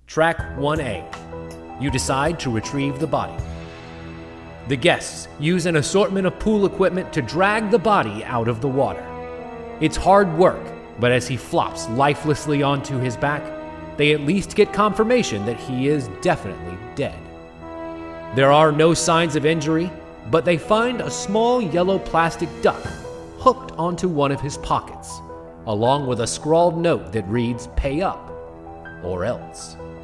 Track 1A. You decide to retrieve the body. The guests use an assortment of pool equipment to drag the body out of the water. It's hard work, but as he flops lifelessly onto his back, they at least get confirmation that he is definitely dead. There are no signs of injury, but they find a small yellow plastic duck hooked onto one of his pockets, along with a scrawled note that reads, "Pay up, or else."